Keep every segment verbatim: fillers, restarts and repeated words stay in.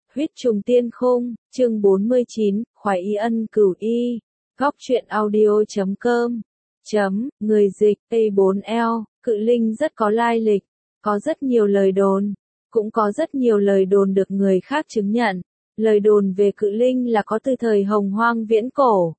Huyết trùng tiên khung, chương bốn mươi chín, khoái y ân cửu y. Góc truyện audio chấm com. Chấm, người dịch, A bốn L, Cự Linh rất có lai lịch, có rất nhiều lời đồn, cũng có rất nhiều lời đồn được người khác chứng nhận. Lời đồn về Cự Linh là có từ thời Hồng Hoang viễn cổ.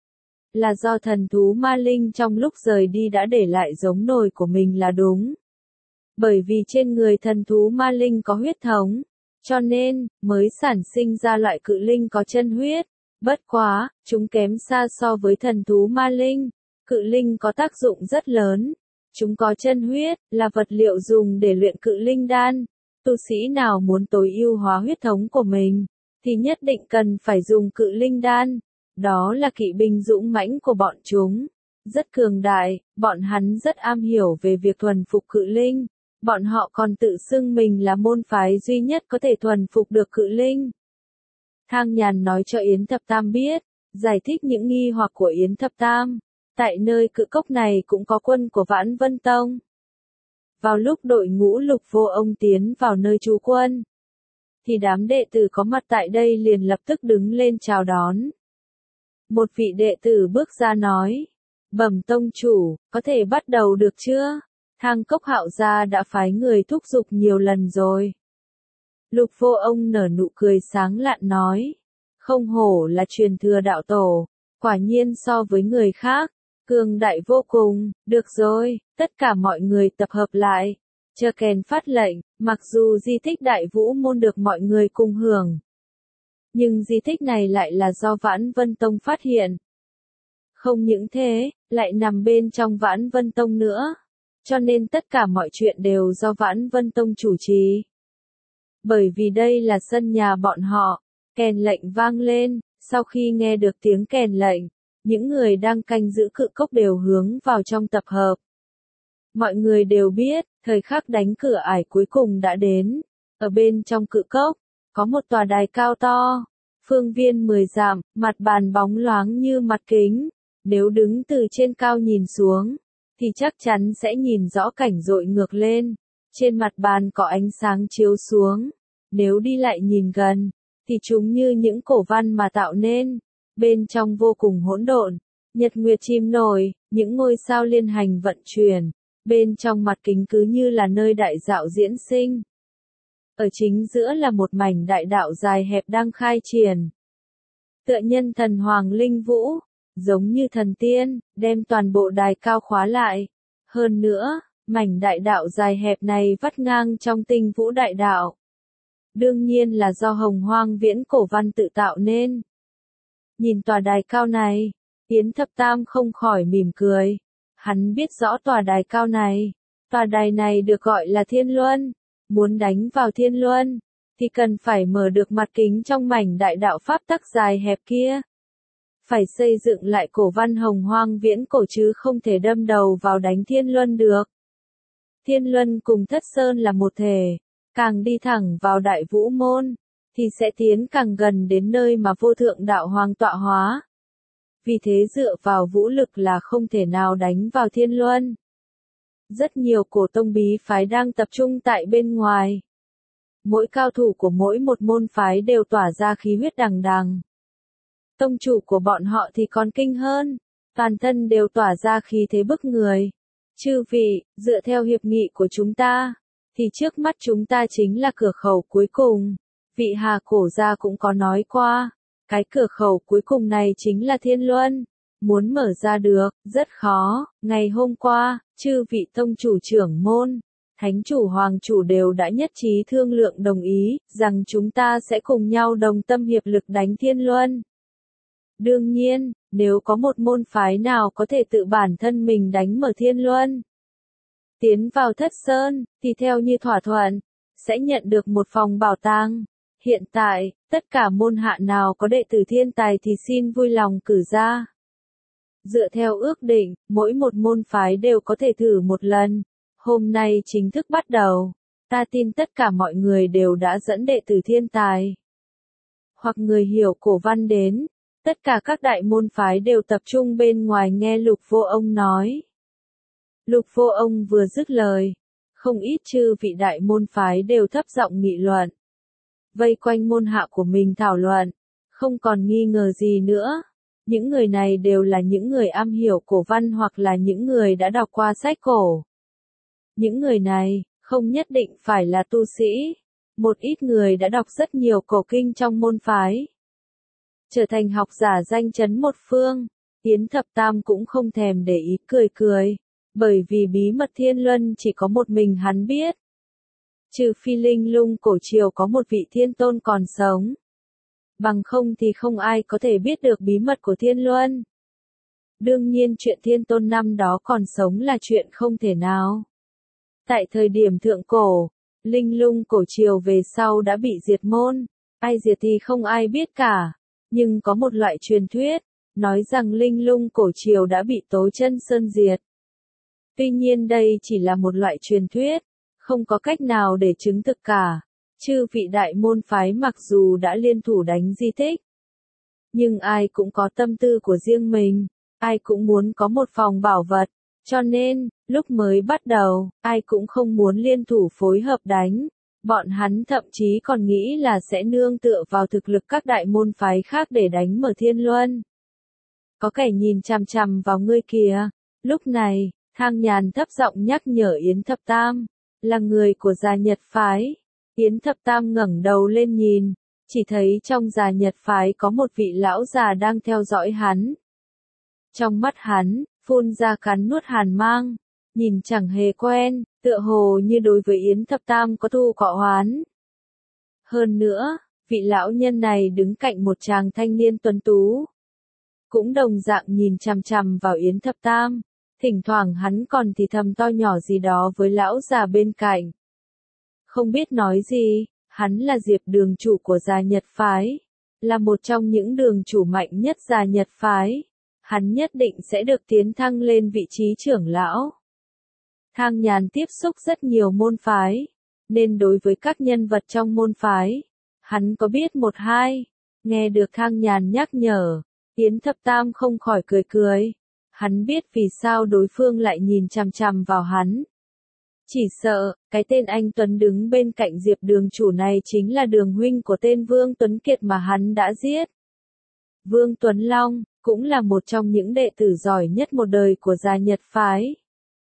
Là do thần thú ma linh trong lúc rời đi đã để lại giống nồi của mình là đúng. Bởi vì trên người thần thú ma linh có huyết thống, cho nên, mới sản sinh ra loại cự linh có chân huyết. Bất quá, chúng kém xa so với thần thú ma linh. Cự linh có tác dụng rất lớn. Chúng có chân huyết, là vật liệu dùng để luyện cự linh đan. Tu sĩ nào muốn tối ưu hóa huyết thống của mình, thì nhất định cần phải dùng cự linh đan. Đó là kỵ binh dũng mãnh của bọn chúng. Rất cường đại, bọn hắn rất am hiểu về việc thuần phục cự linh. Bọn họ còn tự xưng mình là môn phái duy nhất có thể thuần phục được cự linh. Thang Nhàn nói cho Yến Thập Tam biết, giải thích những nghi hoặc của Yến Thập Tam. Tại nơi cự cốc này cũng có quân của Vãn Vân Tông. Vào lúc đội ngũ Lục Vô Ông tiến vào nơi trú quân, thì đám đệ tử có mặt tại đây liền lập tức đứng lên chào đón. Một vị đệ tử bước ra nói, bẩm tông chủ, có thể bắt đầu được chưa? Thang Cốc Hạo gia đã phái người thúc giục nhiều lần rồi. Lục Vô Ông nở nụ cười sáng lạn nói, không hổ là truyền thừa đạo tổ, quả nhiên so với người khác, cường đại vô cùng. Được rồi, tất cả mọi người tập hợp lại, chờ kèn phát lệnh. Mặc dù di tích Đại Vũ Môn được mọi người cùng hưởng, nhưng di tích này lại là do Vãn Vân Tông phát hiện. Không những thế, lại nằm bên trong Vãn Vân Tông nữa. Cho nên tất cả mọi chuyện đều do Vãn Vân Tông chủ trì. Bởi vì đây là sân nhà bọn họ, kèn lệnh vang lên. Sau khi nghe được tiếng kèn lệnh, những người đang canh giữ cự cốc đều hướng vào trong tập hợp. Mọi người đều biết, thời khắc đánh cửa ải cuối cùng đã đến. Ở bên trong cự cốc, có một tòa đài cao to, phương viên mười dặm, mặt bàn bóng loáng như mặt kính. Nếu đứng từ trên cao nhìn xuống, thì chắc chắn sẽ nhìn rõ cảnh dội ngược lên. Trên mặt bàn có ánh sáng chiếu xuống. Nếu đi lại nhìn gần, thì chúng như những cổ văn mà tạo nên. Bên trong vô cùng hỗn độn, nhật nguyệt chim nổi, những ngôi sao liên hành vận chuyển. Bên trong mặt kính cứ như là nơi đại dạo diễn sinh. Ở chính giữa là một mảnh đại đạo dài hẹp đang khai triển. Tựa nhân thần hoàng linh vũ, giống như thần tiên, đem toàn bộ đài cao khóa lại. Hơn nữa, mảnh đại đạo dài hẹp này vắt ngang trong tinh vũ đại đạo. Đương nhiên là do Hồng Hoang viễn cổ văn tự tạo nên. Nhìn tòa đài cao này, Yến Thập Tam không khỏi mỉm cười. Hắn biết rõ tòa đài cao này. Tòa đài này được gọi là Thiên Luân. Muốn đánh vào Thiên Luân, thì cần phải mở được mặt kính trong mảnh đại đạo pháp tắc dài hẹp kia. Phải xây dựng lại cổ văn Hồng Hoang viễn cổ chứ không thể đâm đầu vào đánh Thiên Luân được. Thiên Luân cùng Thất Sơn là một thể, càng đi thẳng vào Đại Vũ Môn, thì sẽ tiến càng gần đến nơi mà vô thượng đạo hoàng tọa hóa. Vì thế dựa vào vũ lực là không thể nào đánh vào Thiên Luân. Rất nhiều cổ tông bí phái đang tập trung tại bên ngoài. Mỗi cao thủ của mỗi một môn phái đều tỏa ra khí huyết đằng đằng. Tông chủ của bọn họ thì còn kinh hơn, toàn thân đều tỏa ra khí thế bức người. Chư vị, dựa theo hiệp nghị của chúng ta, thì trước mắt chúng ta chính là cửa khẩu cuối cùng. Vị Hà Cổ gia cũng có nói qua, cái cửa khẩu cuối cùng này chính là Thiên Luân. Muốn mở ra được, rất khó. Ngày hôm qua, chư vị tông chủ trưởng môn, thánh chủ hoàng chủ đều đã nhất trí thương lượng đồng ý, rằng chúng ta sẽ cùng nhau đồng tâm hiệp lực đánh Thiên Luân. Đương nhiên, nếu có một môn phái nào có thể tự bản thân mình đánh mở Thiên Luân, tiến vào Thất Sơn, thì theo như thỏa thuận, sẽ nhận được một phòng bảo tàng. Hiện tại, tất cả môn hạ nào có đệ tử thiên tài thì xin vui lòng cử ra. Dựa theo ước định, mỗi một môn phái đều có thể thử một lần. Hôm nay chính thức bắt đầu. Ta tin tất cả mọi người đều đã dẫn đệ tử thiên tài, hoặc người hiểu cổ văn đến. Tất cả các đại môn phái đều tập trung bên ngoài nghe Lục Vô Ông nói. Lục Vô Ông vừa dứt lời, không ít chư vị đại môn phái đều thấp giọng nghị luận. vây quanh môn hạ của mình thảo luận, không còn nghi ngờ gì nữa. Những người này đều là những người am hiểu cổ văn hoặc là những người đã đọc qua sách cổ. Những người này, không nhất định phải là tu sĩ. Một ít người đã đọc rất nhiều cổ kinh trong môn phái. Trở thành học giả danh chấn một phương, Yến Thập Tam cũng không thèm để ý cười cười. Bởi vì bí mật Thiên Luân chỉ có một mình hắn biết. Trừ phi Linh Lung cổ triều có một vị thiên tôn còn sống. Bằng không thì không ai có thể biết được bí mật của Thiên Luân. Đương nhiên chuyện thiên tôn năm đó còn sống là chuyện không thể nào. Tại thời điểm thượng cổ, Linh Lung cổ triều về sau đã bị diệt môn. Ai diệt thì không ai biết cả. Nhưng có một loại truyền thuyết, nói rằng Linh Lung cổ triều đã bị Tố Chân Sơn diệt. Tuy nhiên đây chỉ là một loại truyền thuyết, không có cách nào để chứng thực cả. Chư vị đại môn phái mặc dù đã liên thủ đánh di tích, nhưng ai cũng có tâm tư của riêng mình, ai cũng muốn có một phòng bảo vật, cho nên, lúc mới bắt đầu, ai cũng không muốn liên thủ phối hợp đánh. Bọn hắn thậm chí còn nghĩ là sẽ nương tựa vào thực lực các đại môn phái khác để đánh mở Thiên Luân. Có kẻ nhìn chằm chằm vào ngươi kìa. Lúc này, Thang Nhàn thấp giọng nhắc nhở Yến Thập Tam, là người của Già Nhật phái. Yến Thập Tam ngẩng đầu lên nhìn, chỉ thấy trong Già Nhật phái có một vị lão già đang theo dõi hắn. Trong mắt hắn, phun ra cắn nuốt hàn mang, nhìn chẳng hề quen, tựa hồ như đối với Yến Thập Tam có thù cọ oán. Hơn nữa, vị lão nhân này đứng cạnh một chàng thanh niên tuấn tú, cũng đồng dạng nhìn chằm chằm vào Yến Thập Tam, thỉnh thoảng hắn còn thì thầm to nhỏ gì đó với lão già bên cạnh. Không biết nói gì, hắn là Diệp đường chủ của Già Nhật phái, là một trong những đường chủ mạnh nhất Già Nhật phái, hắn nhất định sẽ được tiến thăng lên vị trí trưởng lão. Thang Nhàn tiếp xúc rất nhiều môn phái, nên đối với các nhân vật trong môn phái, hắn có biết một hai. Nghe được Thang Nhàn nhắc nhở, Yến Thập Tam không khỏi cười cười. Hắn biết vì sao đối phương lại nhìn chằm chằm vào hắn. Chỉ sợ, cái tên anh Tuấn đứng bên cạnh Diệp đường chủ này chính là đường huynh của tên Vương Tuấn Kiệt mà hắn đã giết. Vương Tuấn Long, cũng là một trong những đệ tử giỏi nhất một đời của Già Nhật phái.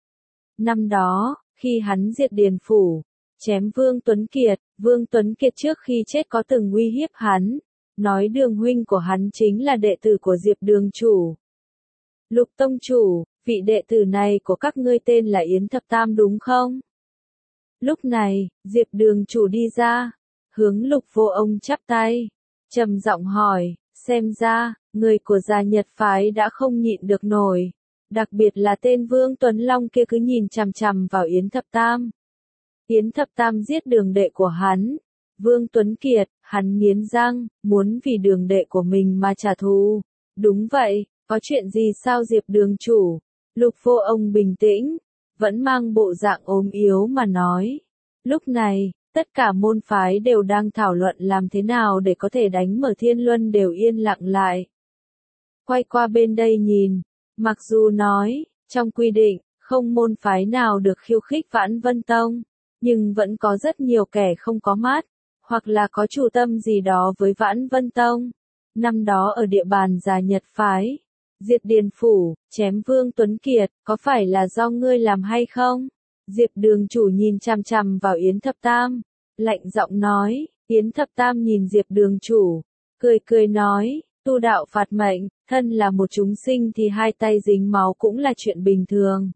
Năm đó, khi hắn diệt Điền Phủ, chém Vương Tuấn Kiệt, Vương Tuấn Kiệt trước khi chết có từng uy hiếp hắn, nói đường huynh của hắn chính là đệ tử của Diệp đường chủ. Lục tông chủ, vị đệ tử này của các ngươi tên là Yến Thập Tam đúng không? Lúc này, Diệp đường chủ đi ra, hướng Lục Vô Ông chắp tay, trầm giọng hỏi, xem ra, người của Già Nhật phái đã không nhịn được nổi, đặc biệt là tên Vương Tuấn Long kia cứ nhìn chằm chằm vào Yến Thập Tam. Yến Thập Tam giết đường đệ của hắn, Vương Tuấn Kiệt, hắn nghiến răng, muốn vì đường đệ của mình mà trả thù. Đúng vậy, có chuyện gì sao Diệp đường chủ? Lục Vô Ông bình tĩnh, vẫn mang bộ dạng ốm yếu mà nói. Lúc này, tất cả môn phái đều đang thảo luận làm thế nào để có thể đánh mở Thiên Luân đều yên lặng lại. Quay qua bên đây nhìn, mặc dù nói, trong quy định, không môn phái nào được khiêu khích Vãn Vân Tông, nhưng vẫn có rất nhiều kẻ không có mắt, hoặc là có chủ tâm gì đó với Vãn Vân Tông. Năm đó ở địa bàn Già Nhật phái, diệt Điền Phủ, chém Vương Tuấn Kiệt, có phải là do ngươi làm hay không? Diệp đường chủ nhìn chằm chằm vào Yến Thập Tam, lạnh giọng nói. Yến Thập Tam nhìn Diệp đường chủ, cười cười nói, tu đạo phạt mệnh, thân là một chúng sinh thì hai tay dính máu cũng là chuyện bình thường.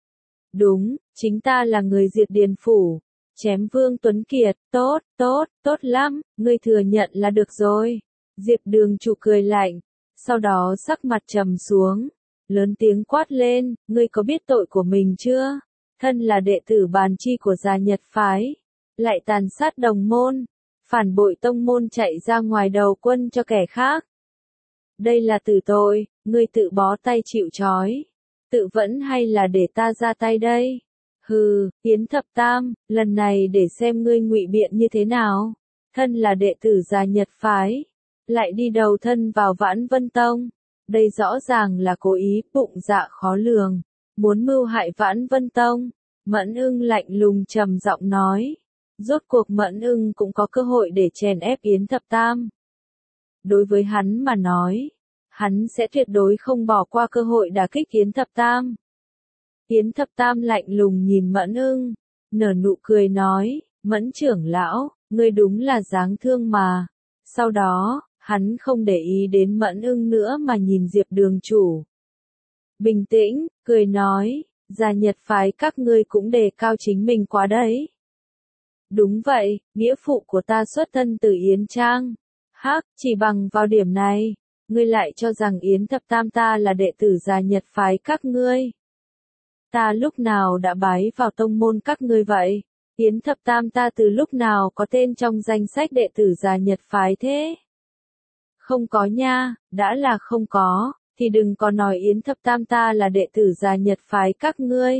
Đúng, chính ta là người diệt Điền Phủ, chém Vương Tuấn Kiệt, tốt, tốt, tốt lắm, ngươi thừa nhận là được rồi. Diệp đường chủ cười lạnh, sau đó sắc mặt trầm xuống, lớn tiếng quát lên, ngươi có biết tội của mình chưa? Thân là đệ tử bàn chi của Già Nhật phái, lại tàn sát đồng môn, phản bội tông môn chạy ra ngoài đầu quân cho kẻ khác. Đây là tử tội, ngươi tự bó tay chịu trói, tự vẫn hay là để ta ra tay đây? Hừ, Yến Thập Tam, lần này để xem ngươi ngụy biện như thế nào. Thân là đệ tử Già Nhật phái, lại đi đầu thân vào Vãn Vân Tông. Đây rõ ràng là cố ý, bụng dạ khó lường, muốn mưu hại Vãn Vân Tông. Mẫn Ưng lạnh lùng trầm giọng nói. Rốt cuộc Mẫn Ưng cũng có cơ hội để chèn ép Yến Thập Tam. Đối với hắn mà nói, hắn sẽ tuyệt đối không bỏ qua cơ hội đả kích Yến Thập Tam. Yến Thập Tam lạnh lùng nhìn Mẫn Ưng, nở nụ cười nói, Mẫn trưởng lão, ngươi đúng là đáng thương mà. Sau đó, hắn không để ý đến Mẫn Ưng nữa mà nhìn Diệp đường chủ. Bình tĩnh, cười nói, Gia Nhật phái các ngươi cũng đề cao chính mình quá đấy. Đúng vậy, nghĩa phụ của ta xuất thân từ Yến Trang. Hắc, chỉ bằng vào điểm này, ngươi lại cho rằng Yến Thập Tam ta là đệ tử Gia Nhật phái các ngươi. Ta lúc nào đã bái vào tông môn các ngươi vậy? Yến Thập Tam ta từ lúc nào có tên trong danh sách đệ tử Gia Nhật phái thế? Không có nha, đã là không có, thì đừng có nói Yến Thập Tam ta là đệ tử Gia Nhật phái các ngươi.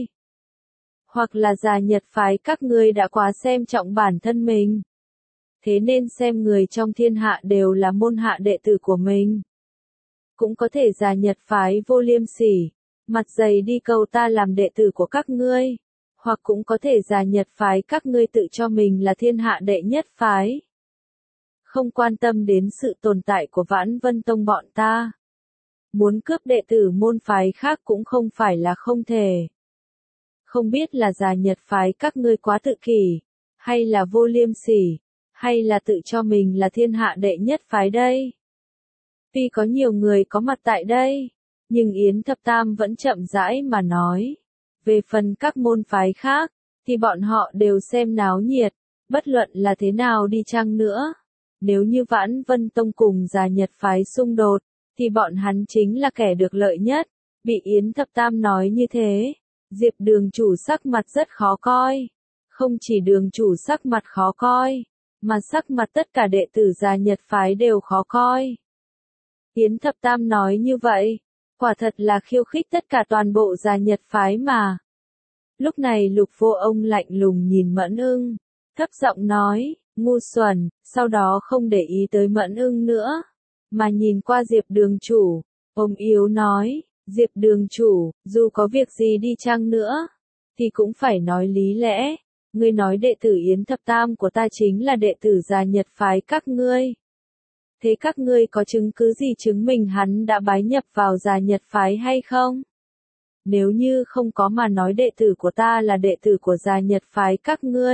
Hoặc là Gia Nhật phái các ngươi đã quá xem trọng bản thân mình. Thế nên xem người trong thiên hạ đều là môn hạ đệ tử của mình. Cũng có thể Gia Nhật phái vô liêm sỉ, mặt dày đi cầu ta làm đệ tử của các ngươi. Hoặc cũng có thể Gia Nhật phái các ngươi tự cho mình là thiên hạ đệ nhất phái. Không quan tâm đến sự tồn tại của Vãn Vân Tông bọn ta. Muốn cướp đệ tử môn phái khác cũng không phải là không thể. Không biết là Gia Nhật phái các ngươi quá tự kỷ, hay là vô liêm sỉ, hay là tự cho mình là thiên hạ đệ nhất phái đây. Tuy có nhiều người có mặt tại đây, nhưng Yến Thập Tam vẫn chậm rãi mà nói. Về phần các môn phái khác, thì bọn họ đều xem náo nhiệt, bất luận là thế nào đi chăng nữa. Nếu như Vãn Vân Tông cùng Gia Nhật phái xung đột, thì bọn hắn chính là kẻ được lợi nhất. Bị Yến Thập Tam nói như thế, Diệp đường chủ sắc mặt rất khó coi. Không chỉ đường chủ sắc mặt khó coi, mà sắc mặt tất cả đệ tử Gia Nhật phái đều khó coi. Yến Thập Tam nói như vậy, quả thật là khiêu khích tất cả toàn bộ Gia Nhật phái mà. Lúc này Lục Vô Ông lạnh lùng nhìn Mẫn Ưng, thấp giọng nói, ngu xuẩn, sau đó không để ý tới Mẫn Ưng nữa, mà nhìn qua Diệp đường chủ, ôm yếu nói, Diệp đường chủ, dù có việc gì đi chăng nữa, thì cũng phải nói lý lẽ. Ngươi nói đệ tử Yến Thập Tam của ta chính là đệ tử Gia Nhật phái các ngươi. Thế các ngươi có chứng cứ gì chứng minh hắn đã bái nhập vào Gia Nhật phái hay không? Nếu như không có mà nói đệ tử của ta là đệ tử của Gia Nhật phái các ngươi,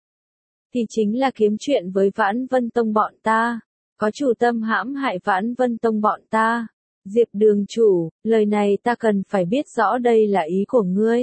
thì chính là kiếm chuyện với Vãn Vân Tông bọn ta, có chủ tâm hãm hại Vãn Vân Tông bọn ta. Diệp đường chủ, lời này ta cần phải biết rõ đây là ý của ngươi,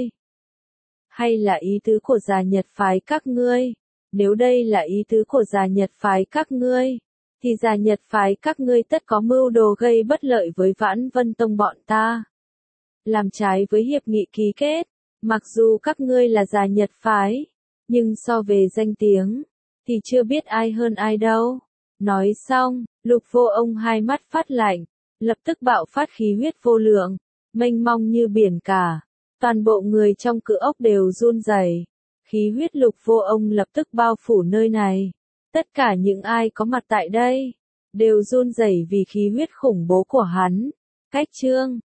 hay là ý tứ của Gia Nhật phái các ngươi. Nếu đây là ý tứ của Gia Nhật phái các ngươi, thì Gia Nhật phái các ngươi tất có mưu đồ gây bất lợi với Vãn Vân Tông bọn ta, làm trái với hiệp nghị ký kết. Mặc dù các ngươi là Gia Nhật phái, nhưng so về danh tiếng, thì chưa biết ai hơn ai đâu. Nói xong, Lục Vô Ông hai mắt phát lạnh, lập tức bạo phát khí huyết vô lượng, mênh mong như biển cả. Toàn bộ người trong cự ốc đều run rẩy. Khí huyết Lục Vô Ông lập tức bao phủ nơi này. Tất cả những ai có mặt tại đây, đều run rẩy vì khí huyết khủng bố của hắn. Cách chương